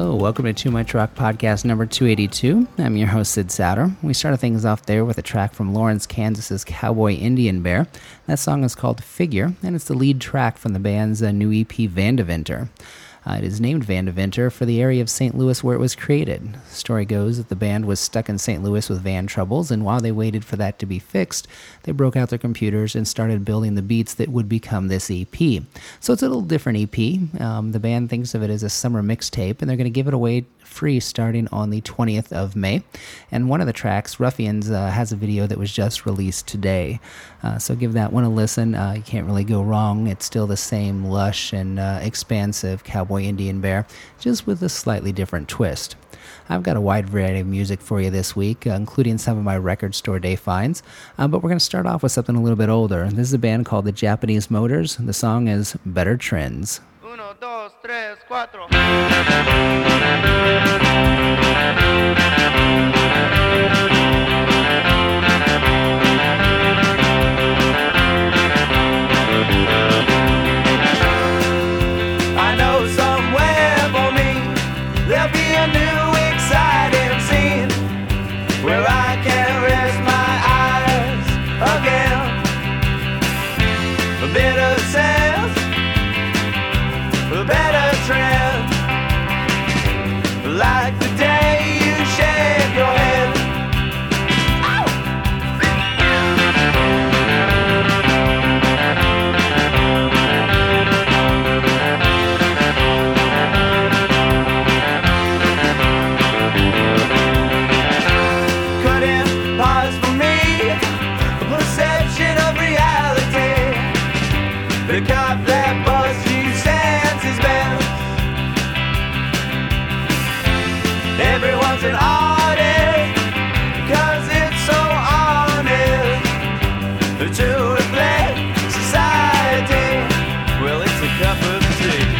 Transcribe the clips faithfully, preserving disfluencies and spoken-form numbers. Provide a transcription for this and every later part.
Hello, welcome to Too Much Rock Podcast number two eighty-two. I'm your host, Sid Sauter. We started things off there with a track from Lawrence, Kansas's Cowboy Indian Bear. That song is called Figure, and it's the lead track from the band's uh, new E P, Vandeventer. Uh, it is named Vandeventer for the area of Saint Louis where it was created. Story goes that the band was stuck in Saint Louis with van troubles, and while they waited for that to be fixed, they broke out their computers and started building the beats that would become this E P. So it's a little different E P. Um, the band thinks of it as a summer mixtape, and they're going to give it away free starting on the twentieth of May. And one of the tracks, Ruffians, uh, has a video that was just released today. Uh, so give that one a listen. Uh, you can't really go wrong. It's still the same lush and uh, expansive Cowboy Indian Bear, just with a slightly different twist. I've got a wide variety of music for you this week, uh, including some of my record store day finds, uh, but we're going to start off with something a little bit older. This is a band called the Japanese Motors. The song is Better Trends. Uno, dos, tres, cuatro. I know somewhere for me there'll be a new exciting scene where I can rest my eyes again. A better sense, a better trend, like the day you shake your head. Couldn't pause for me, a perception of reality. Pick up that bus you sense is best. Everyone's an artist, cause it's so honest to reflect society. Well, it's a cup of tea.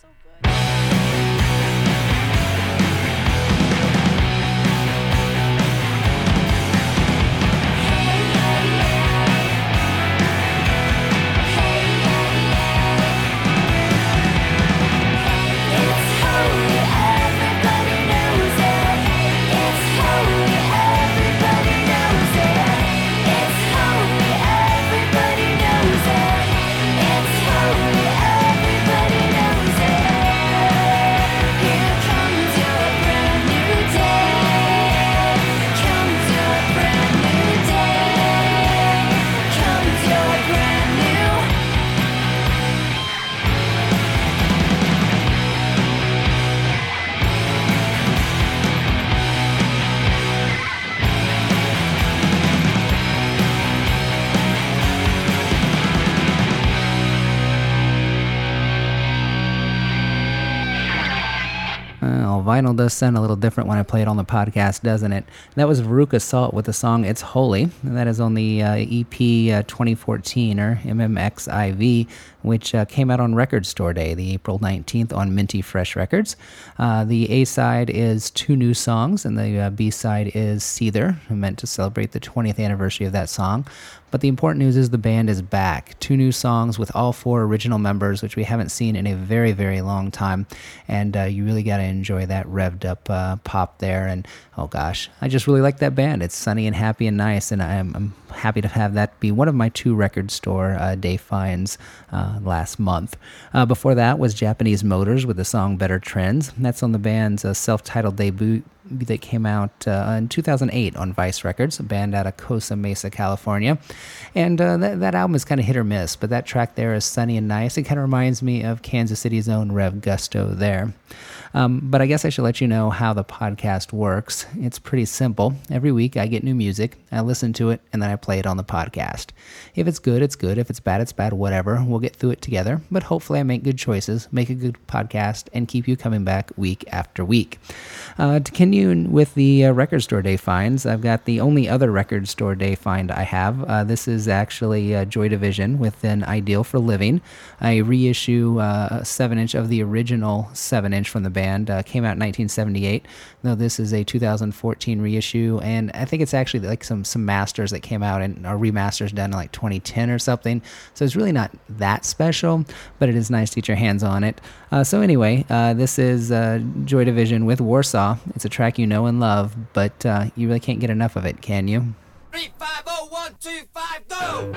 Vinyl does sound a little different when I play it on the podcast, doesn't it? That was Veruca Salt with the song It's Holy, and that is on the uh, E P uh, twenty fourteen, or M M X I V, which uh, came out on Record Store Day, the April nineteenth, on Minty Fresh Records. Uh, the A-side is two new songs, and the uh, B-side is Seether, meant to celebrate the twentieth anniversary of that song. But the important news is the band is back. Two new songs with all four original members, which we haven't seen in a very, very long time. And uh, you really got to enjoy that revved up uh, pop there. And oh gosh, I just really like that band. It's sunny and happy and nice. And I'm, I'm happy to have that be one of my two Record Store uh, Day finds uh, last month. Uh, before that was Japanese Motors with the song Better Trends. That's on the band's uh, self-titled debut that came out uh, in two thousand eight on Vice Records, a band out of Costa Mesa, California. And uh, that, that album is kind of hit or miss, but that track there is sunny and nice. It kind of reminds me of Kansas City's own Rev Gusto there. Um, but I guess I should let you know how the podcast works. It's pretty simple. Every week I get new music, I listen to it, and then I play it on the podcast. If it's good, it's good. If it's bad, it's bad. Whatever. We'll get through it together. But hopefully I make good choices, make a good podcast, and keep you coming back week after week. Uh, to continue with the uh, Record Store Day finds, I've got the only other Record Store Day find I have. Uh, this is actually uh, Joy Division with an Ideal for Living. I reissue uh, a seven inch of the original seven inch from the band. Uh, came out in nineteen seventy-eight, though this is a two thousand fourteen reissue, and I think it's actually like some some masters that came out and are remasters done in like twenty ten or something, so it's really not that special, but it is nice to get your hands on it. Uh, so anyway, uh, this is uh, Joy Division with Warsaw. It's a track you know and love, but uh, you really can't get enough of it, can you? Three, five, oh, one, two, five, go!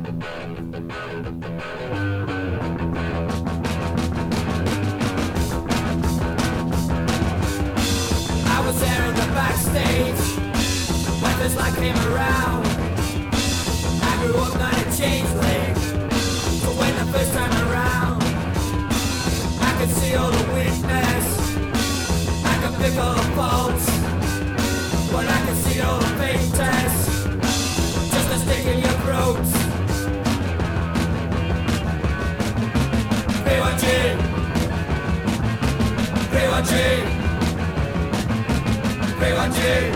I was there in the backstage when this light came around. I grew up not a changeling, so when the first time around, I could see all the weakness, I could pick all the faults, but I could see all the fake tests, just a stick in your throat. P one G, P one G, P one G.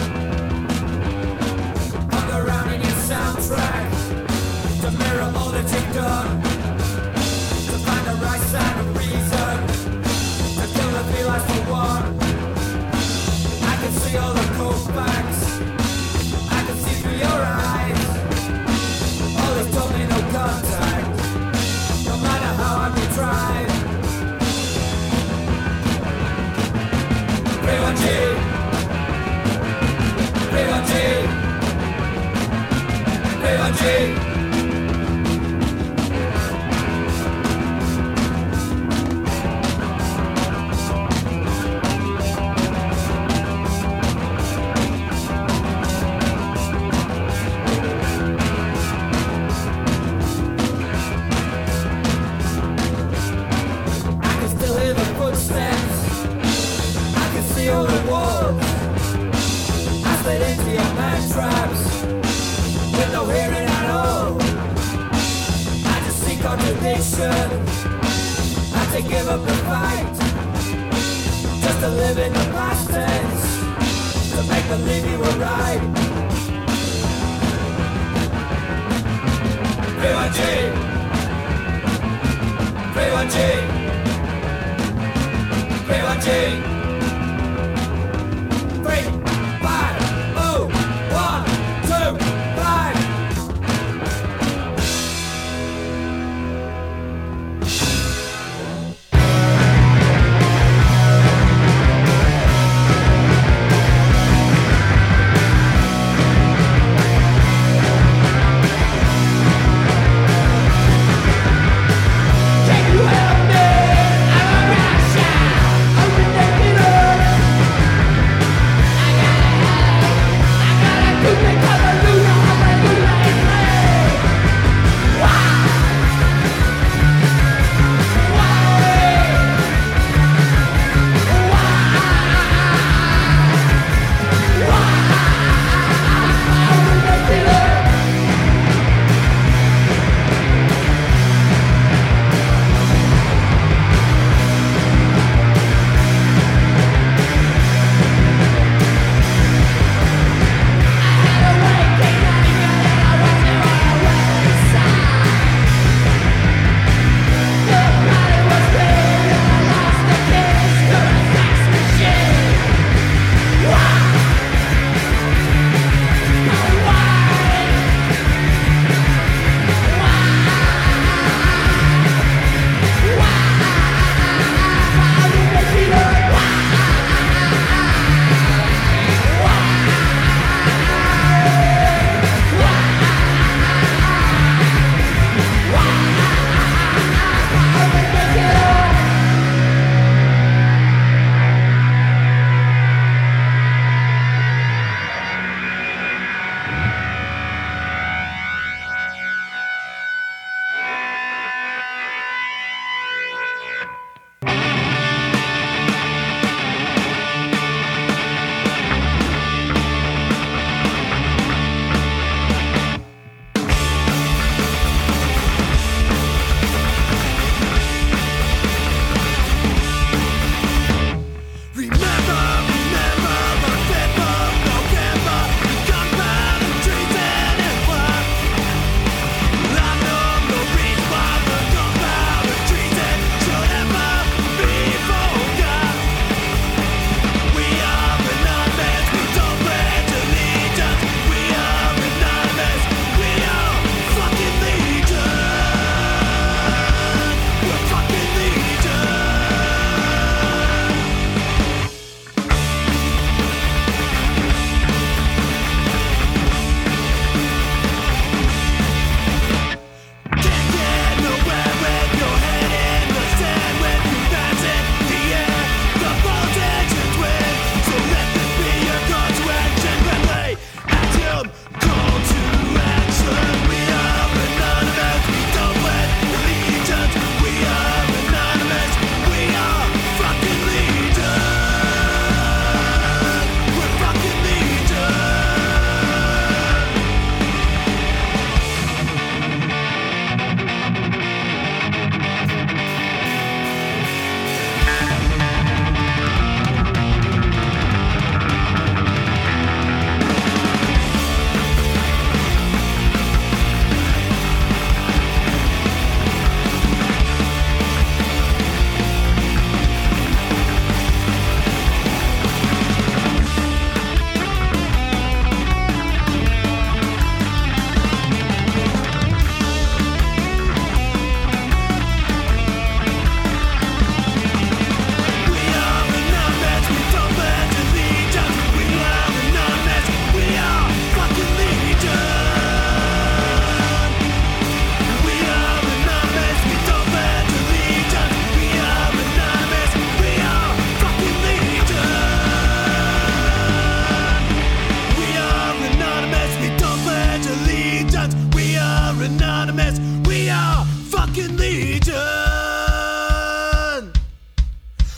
Hung around in your soundtrack to mirror all that you've done, to find the right side of reason, to kill the feelings for one. I can see all the cold facts, I can see through your eyes. All this told me no contact, no matter how hard we tried. P one G, P one G, P one G. I can still hear the footsteps, I can see all the walls. I slid into your man traps with no hearing at all. I just see contradiction, I had to give up the fight, just to live in the past tense, to make believe you were right. P one G, P one G,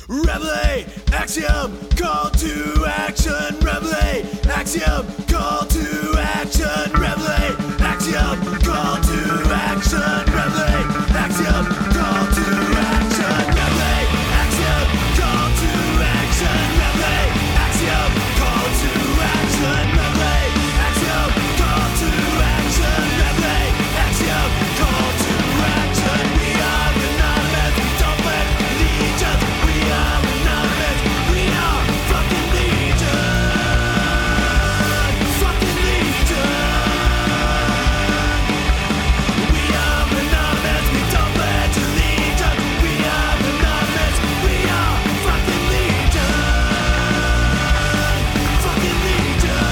Reveille, axiom, call to action. Reveille, axiom, call to action. Reveille, axiom, call to action. Reveille, axiom, call to action. Reveille, axiom, call to action. Reveille, axiom, call to action. Reveille, axiom, call to action. Reveille, axiom, call to action. We are anonymous, don't let legions. We are anonymous, we are fucking legion. Fucking legion. We are anonymous, we don't pledge allegiance. We are anonymous, we are fucking legion. Fucking legion.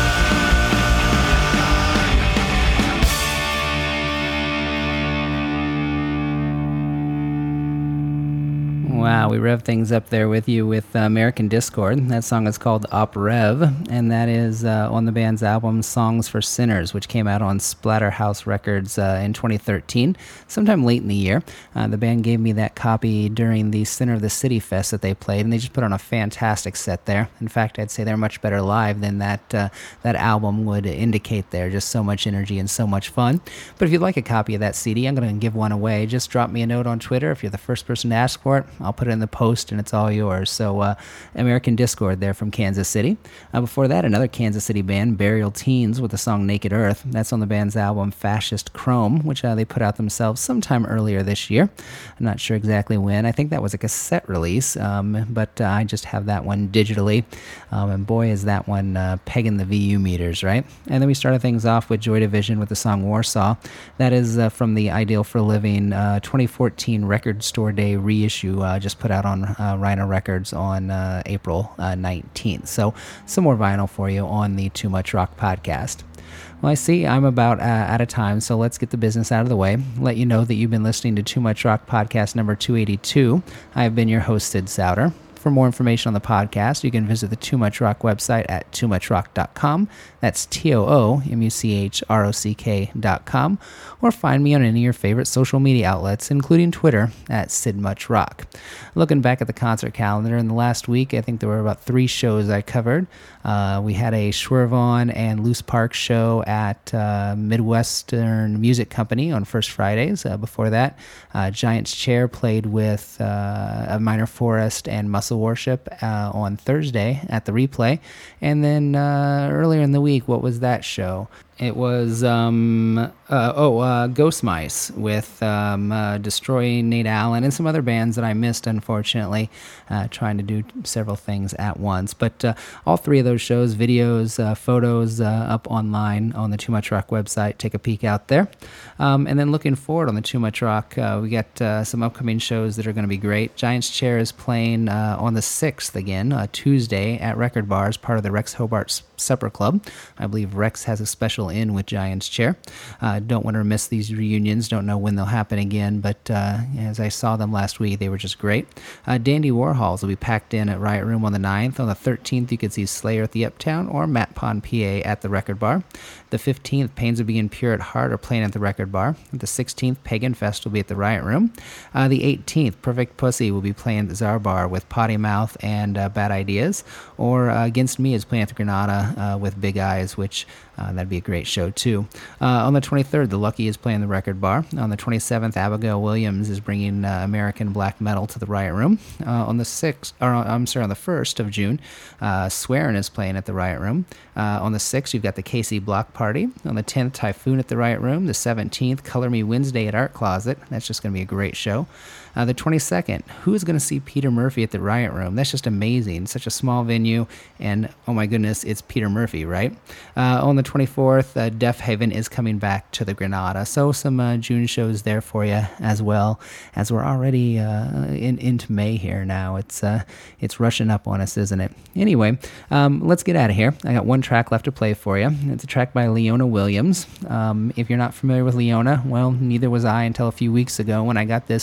Wow, we rev things up there with you with uh, American Discord. That song is called Op Rev, and that is uh, on the band's album Songs for Sinners, which came out on Splatterhouse Records uh, in twenty thirteen, sometime late in the year. Uh, the band gave me that copy during the Center of the City Fest that they played, and they just put on a fantastic set there. In fact, I'd say they're much better live than that uh, that album would indicate there. Just so much energy and so much fun. But if you'd like a copy of that C D, I'm going to give one away. Just drop me a note on Twitter. If you're the first person to ask for it, I'll put it in the post and it's all yours. So uh, American Discord there from Kansas City. Uh, before that, another Kansas City band, Burial Teens, with the song Naked Earth. That's on the band's album Fascist Chrome, which uh, they put out themselves sometime earlier this year. I'm not sure exactly when. I think that was a cassette release, um, but uh, I just have that one digitally. Um, and boy, is that one uh, pegging the V U meters, right? And then we started things off with Joy Division with the song Warsaw. That is uh, from the Ideal for Living uh, twenty fourteen Record Store Day reissue, uh, just put out on uh, Rhino Records on uh, April uh, nineteenth. So some more vinyl for you on the Too Much Rock podcast. Well, I see I'm about uh, out of time, so let's get the business out of the way. Let you know that you've been listening to Too Much Rock podcast number two eighty-two. I've been your host, Sid Souter. For more information on the podcast, you can visit the Too Much Rock website at too much rock dot com. That's T O O M U C H R O C K dot com. Or find me on any of your favorite social media outlets, including Twitter, at SidMuchRock. Looking back at the concert calendar, in the last week, I think there were about three shows I covered. Uh, we had a Schwervon and Loose Park show at uh, Midwestern Music Company on First Fridays. Uh, before that, uh, Giant's Chair played with uh, A Minor Forest and Muscle Worship uh, on Thursday at the Replay. And then uh, earlier in the week, what was that show? It was, um, uh, oh, uh, Ghost Mice with um, uh, Destroy Nate Allen and some other bands that I missed, unfortunately, uh, trying to do several things at once. But uh, all three of those shows, videos, uh, photos uh, up online on the Too Much Rock website. Take a peek out there. Um, and then looking forward on the Too Much Rock, uh, we got uh, some upcoming shows that are going to be great. Giant's Chair is playing uh, on the sixth again, uh, Tuesday at Record Bars, part of the Rex Hobart Supper Club. I believe Rex has a special in with Giant's Chair. Uh, don't want to miss these reunions. Don't know when they'll happen again, but uh, as I saw them last week, they were just great. Uh, Dandy Warhols will be packed in at Riot Room on the ninth. On the thirteenth, you can see Slayer at the Uptown or Matt Pond, P A at the Record Bar. The fifteenth, Pains of Being Pure at Heart are playing at the Record Bar. The sixteenth, Pagan Fest will be at the Riot Room. Uh, the eighteenth, Perfect Pussy will be playing at the Czar Bar with Potty Mouth and uh, Bad Ideas. Or uh, Against Me is playing at the Granada uh, with Big Eyes, which uh, that'd be a great show too. Uh, on the twenty-third, The Lucky is playing the Record Bar. On the twenty-seventh, Abigail Williams is bringing uh, American black metal to the Riot Room. Uh, on the sixth, or I'm sorry, on the first of June, uh, Swearin' is playing at the Riot Room. Uh, on the sixth, you've got the K C Block Party. On the tenth, Typhoon at the Riot Room. The seventeenth, Color Me Wednesday at Art Closet. That's just going to be a great show. Uh, the twenty-second, who is going to see Peter Murphy at the Riot Room? That's just amazing. Such a small venue, and oh my goodness, it's Peter Murphy, right? Uh, on the twenty-fourth, uh, Deaf Haven is coming back to the Granada. So some uh, June shows there for you as well, as we're already uh, in, into May here now. It's uh, it's rushing up on us, isn't it? Anyway, um, let's get out of here. I got one track left to play for you. It's a track by Leona Williams. Um, if you're not familiar with Leona, well, neither was I until a few weeks ago when I got this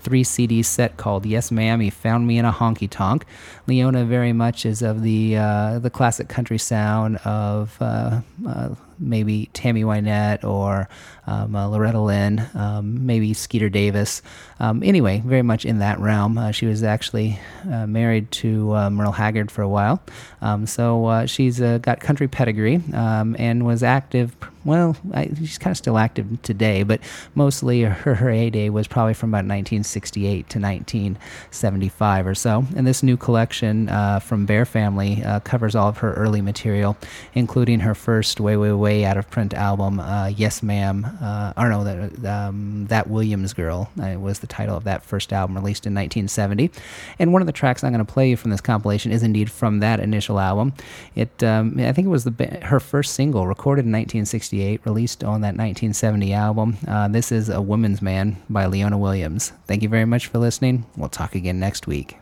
three C D set called Yes Ma'am, He Found Me in a Honky Tonk. Leona very much is of the uh, the classic country sound of uh, uh, maybe Tammy Wynette or um, uh, Loretta Lynn, um, maybe Skeeter Davis. Um, anyway, very much in that realm. Uh, she was actually uh, married to uh, Merle Haggard for a while. Um, so uh, she's uh, got country pedigree um, and was active. Well, I, she's kind of still active today, but mostly her, her heyday was probably from about nineteen sixty-eight to nineteen seventy-five or so. And this new collection uh, from Bear Family uh, covers all of her early material, including her first way, way, way out of print album, uh, Yes Ma'am, uh, or no, that, um, That Williams Girl uh, was the title of that first album, released in nineteen seventy. And one of the tracks I'm going to play you from this compilation is indeed from that initial album. It, um, I think it was the her first single, recorded in nineteen sixty-eight, released on that nineteen seventy album. Uh, this is A Woman's Man by Leona Williams. Thank you very much for listening. We'll talk again next week.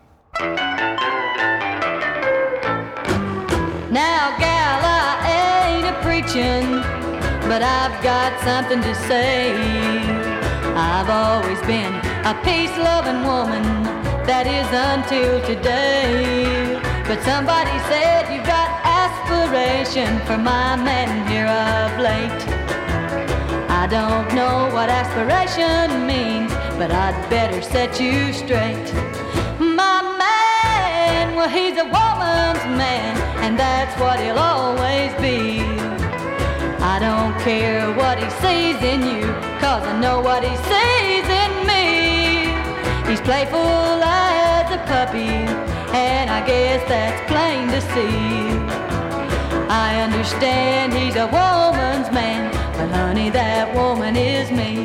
Now, gal, I ain't a preachin', but I've got something to say. I've always been a peace-loving woman, that is until today. But somebody said you got aspiration for my man here of late. I don't know what aspiration means, but I'd better set you straight. My man, well, he's a woman's man, and that's what he'll always be. I don't care what he sees in you, 'cause I know what he sees in me. He's playful as a puppy, and I guess that's plain to see. I understand he's a woman's man, but honey, that woman is me.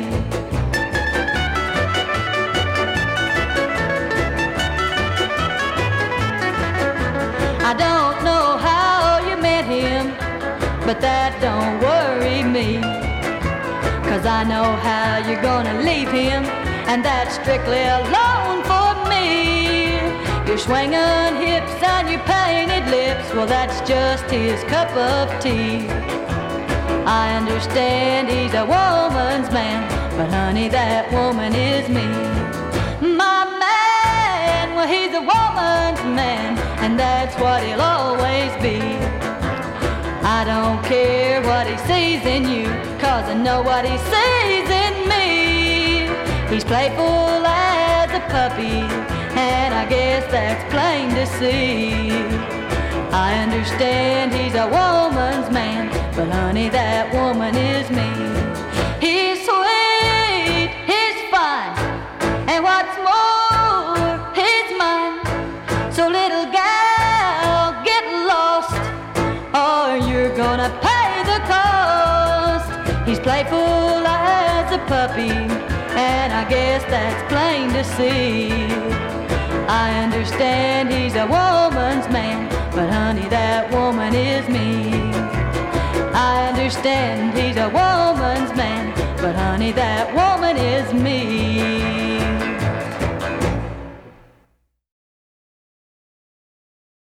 I don't know how you met him, but that don't worry me, 'cause I know how you're gonna leave him, and that's strictly alone for me. Your swinging hips and your painted lips, well, that's just his cup of tea. I understand he's a woman's man, but honey, that woman is me. My man, well, he's a woman's man, and that's what he'll always be. I don't care what he sees in you, 'cause I know what he sees in me. He's playful as a puppy, and I guess that's plain to see. I understand he's a woman's man, but honey, that woman is me. He's sweet, he's fine, and what's more, he's mine. So little gal, get lost, or you're gonna pay the cost. He's playful as a puppy, and I guess that's plain to see. I understand he's a woman's man, but honey, that woman is me. I understand he's a woman's man, but honey, that woman is me.